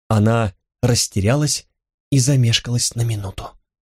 Она растерялась и замешкалась на минуту.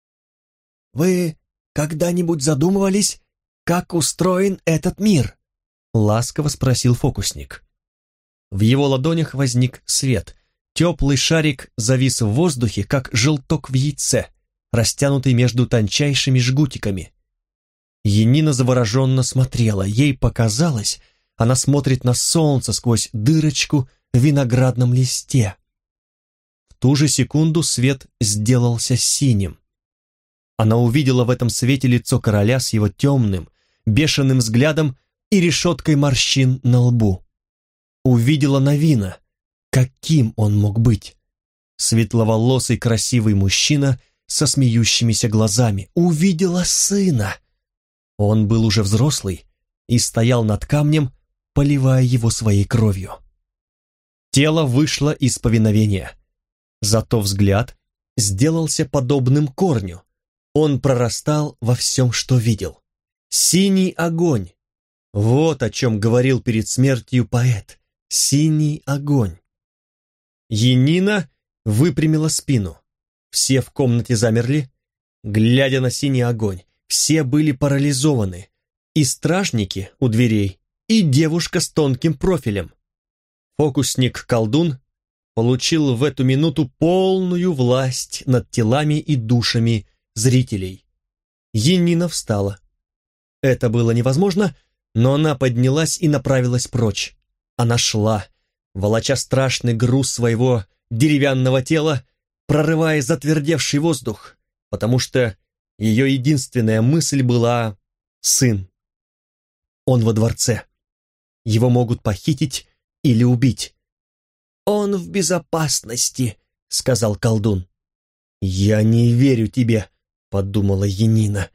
«Вы когда-нибудь задумывались, как устроен этот мир?» — ласково спросил фокусник. В его ладонях возник свет. Теплый шарик завис в воздухе, как желток в яйце, растянутый между тончайшими жгутиками. Янина завороженно смотрела. Ей показалось, она смотрит на солнце сквозь дырочку в виноградном листе. В ту же секунду свет сделался синим. Она увидела в этом свете лицо короля с его темным, бешеным взглядом и решеткой морщин на лбу. Увидела Навина. Каким он мог быть? Светловолосый красивый мужчина со смеющимися глазами. Увидела сына. Он был уже взрослый и стоял над камнем, поливая его своей кровью. Тело вышло из повиновения. Зато взгляд сделался подобным корню. Он прорастал во всем, что видел. Синий огонь. Вот о чем говорил перед смертью поэт. Синий огонь. Янина выпрямила спину. Все в комнате замерли, глядя на синий огонь. Все были парализованы. И стражники у дверей, и девушка с тонким профилем. Фокусник-колдун получил в эту минуту полную власть над телами и душами зрителей. Янина встала. Это было невозможно, но она поднялась и направилась прочь. Она шла, волоча страшный груз своего деревянного тела, прорывая затвердевший воздух, потому что ее единственная мысль была сын. Он во дворце. Его могут похитить или убить. «Он в безопасности», — сказал колдун. «Я не верю тебе», — подумала Янина.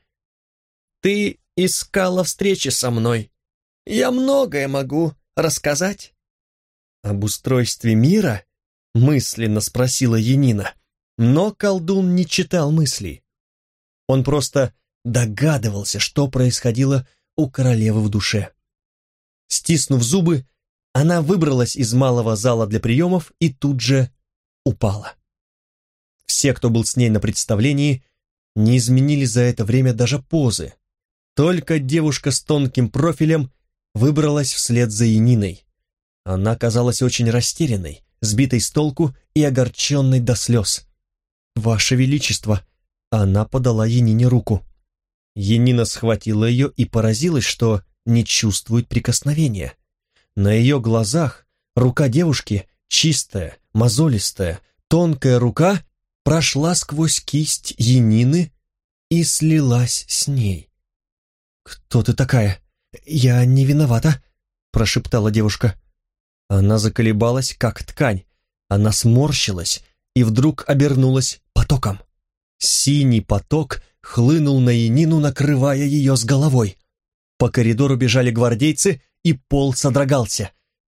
«Ты искала встречи со мной. Я многое могу рассказать». «Об устройстве мира?» — мысленно спросила Янина. Но колдун не читал мыслей. Он просто догадывался, что происходило у королевы в душе. Стиснув зубы, она выбралась из малого зала для приемов и тут же упала. Все, кто был с ней на представлении, не изменили за это время даже позы. Только девушка с тонким профилем выбралась вслед за Яниной. Она казалась очень растерянной, сбитой с толку и огорченной до слез. «Ваше Величество!» Она подала Янине руку. Янина схватила ее и поразилась, что не чувствует прикосновения. На ее глазах рука девушки, чистая, мозолистая, тонкая рука, прошла сквозь кисть Янины и слилась с ней. «Кто ты такая? Я не виновата», — прошептала девушка. Она заколебалась, как ткань. Она сморщилась и вдруг обернулась потоком. Синий поток хлынул на Янину, накрывая ее с головой. По коридору бежали гвардейцы, и пол содрогался.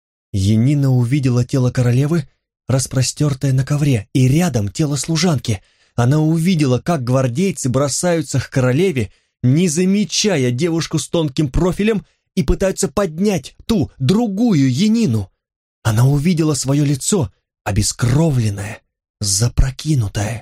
Янина увидела тело королевы, распростертое на ковре, и рядом тело служанки. Она увидела, как гвардейцы бросаются к королеве, не замечая девушку с тонким профилем, и пытаются поднять ту, другую Янину. Она увидела свое лицо, обескровленное, запрокинутое.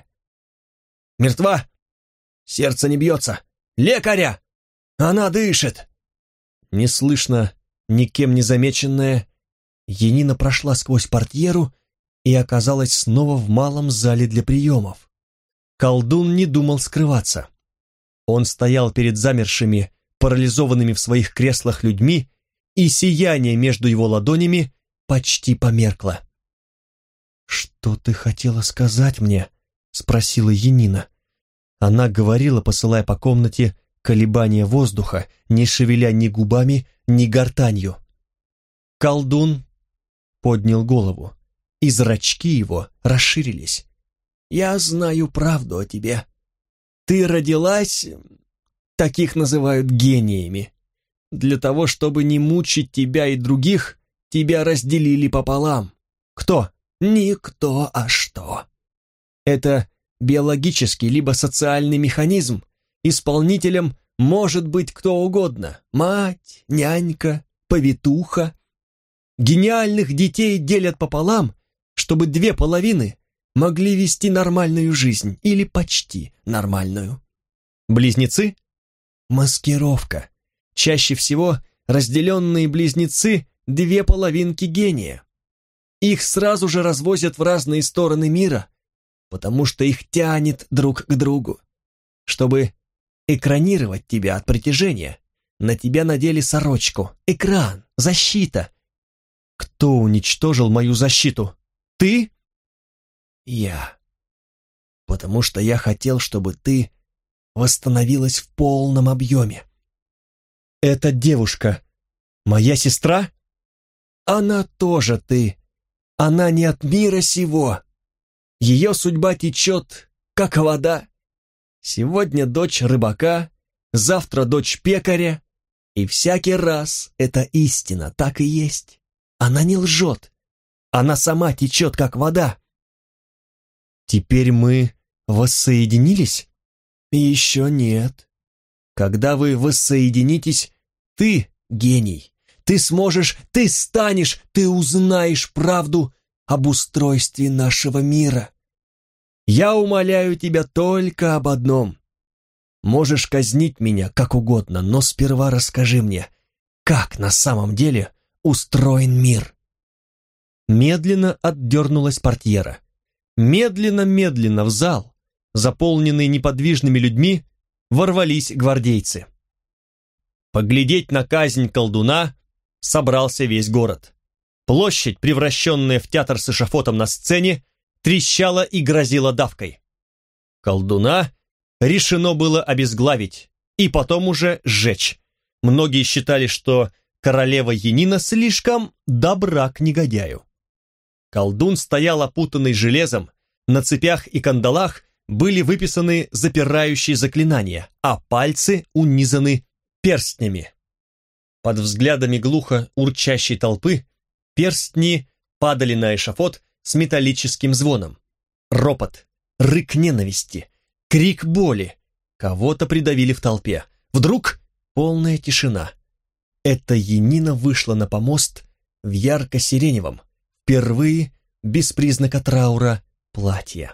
«Мертва! Сердце не бьется! Лекаря! Она дышит!» Неслышно, никем не замеченная, Янина прошла сквозь портьеру и оказалась снова в малом зале для приемов. Колдун не думал скрываться. Он стоял перед замершими, парализованными в своих креслах людьми, и сияние между его ладонями почти померкло. «Что ты хотела сказать мне?» — спросила Янина. Она говорила, посылая по комнате колебания воздуха, не шевеля ни губами, ни гортанью. Колдун поднял голову, и зрачки его расширились. «Я знаю правду о тебе. Ты родилась, таких называют гениями. Для того, чтобы не мучить тебя и других, тебя разделили пополам. Кто? Никто, а что? Это биологический либо социальный механизм. Исполнителем может быть кто угодно. Мать, нянька, повитуха. Гениальных детей делят пополам, чтобы две половины могли вести нормальную жизнь или почти нормальную. Близнецы? Маскировка. Чаще всего разделенные близнецы – две половинки гения. Их сразу же развозят в разные стороны мира, потому что их тянет друг к другу. Чтобы экранировать тебя от притяжения, на тебя надели сорочку, экран, защита. Кто уничтожил мою защиту? Ты? Я. Потому что я хотел, чтобы ты восстановилась в полном объеме. Эта девушка моя сестра? Она тоже ты. Она не от мира сего. Ее судьба течет, как вода. Сегодня дочь рыбака, завтра дочь пекаря. И всякий раз это истина, так и есть. Она не лжет. Она сама течет, как вода. Теперь мы воссоединились? Еще нет. Когда вы воссоединитесь, ты гений. Ты сможешь, ты станешь, ты узнаешь правду об устройстве нашего мира. Я умоляю тебя только об одном. Можешь казнить меня как угодно, но сперва расскажи мне, как на самом деле устроен мир. Медленно отдернулась портьера. Медленно-медленно в зал, заполненный неподвижными людьми, ворвались гвардейцы. Поглядеть на казнь колдуна собрался весь город. Площадь, превращенная в театр с эшафотом на сцене, трещала и грозила давкой. Колдуна решено было обезглавить и потом уже сжечь. Многие считали, что королева Янина слишком добра к негодяю. Колдун стоял опутанный железом, на цепях и кандалах были выписаны запирающие заклинания, а пальцы унизаны перстнями. Под взглядами глухо урчащей толпы перстни падали на эшафот с металлическим звоном. Ропот, рык ненависти, крик боли. Кого-то придавили в толпе. Вдруг полная тишина. Эта Янина вышла на помост в ярко-сиреневом, впервые без признака траура, платье.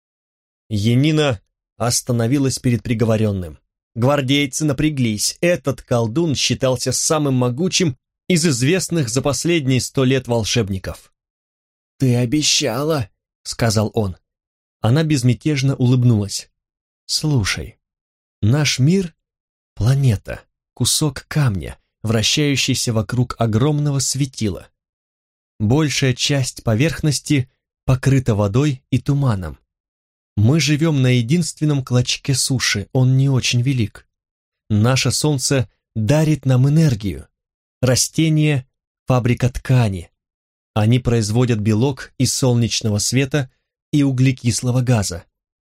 Янина остановилась перед приговоренным. Гвардейцы напряглись. Этот колдун считался самым могучим из известных за последние 100 лет волшебников. «Ты обещала», — сказал он. Она безмятежно улыбнулась. «Слушай, наш мир — планета, кусок камня, вращающийся вокруг огромного светила. Большая часть поверхности покрыта водой и туманом. Мы живем на единственном клочке суши, он не очень велик. Наше солнце дарит нам энергию. Растения — фабрика ткани. Они производят белок из солнечного света и углекислого газа.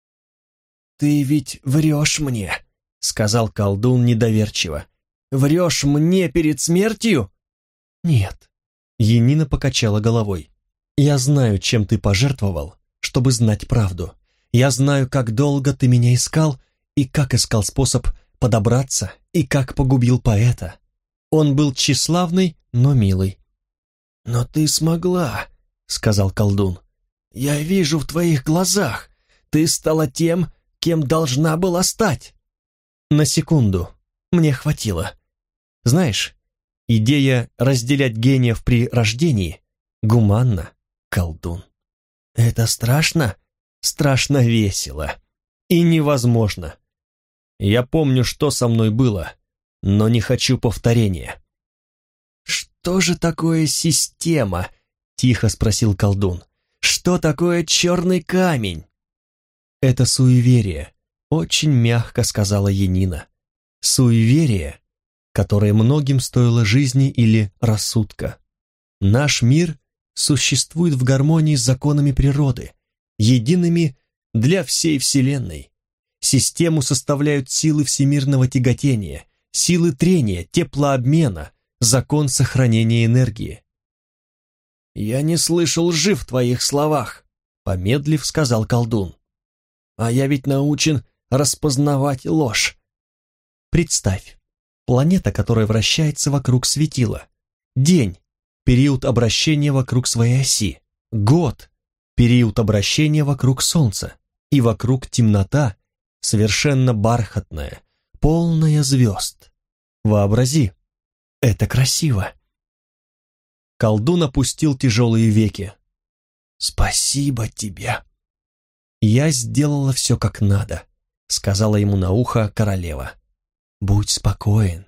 «Ты ведь врешь мне», — сказал колдун недоверчиво. «Врешь мне перед смертью?» «Нет». Янина покачала головой. «Я знаю, чем ты пожертвовал, чтобы знать правду. Я знаю, как долго ты меня искал и как искал способ подобраться, и как погубил поэта. Он был тщеславный, но милый». «Но ты смогла», — сказал колдун. «Я вижу в твоих глазах. Ты стала тем, кем должна была стать». На секунду. Мне хватило. Знаешь, идея разделять гениев при рождении гуманна, колдун. Это страшно? Страшно весело. И невозможно. Я помню, что со мной было, но не хочу повторения. «Что же такое система?» — тихо спросил колдун. «Что такое черный камень?» «Это суеверие», — очень мягко сказала Янина. «Суеверие, которое многим стоило жизни или рассудка. Наш мир существует в гармонии с законами природы, едиными для всей Вселенной. Систему составляют силы всемирного тяготения, силы трения, теплообмена, закон сохранения энергии». «Я не слышал лжи в твоих словах», — помедлив сказал колдун. «А я ведь научен распознавать ложь». Представь, планета, которая вращается вокруг светила. День — период обращения вокруг своей оси. Год период обращения вокруг солнца, и вокруг темнота, совершенно бархатная, полная звезд. Вообрази, это красиво. Колдун опустил тяжелые веки. «Спасибо тебе!» «Я сделала все как надо», — сказала ему на ухо королева. «Будь спокоен,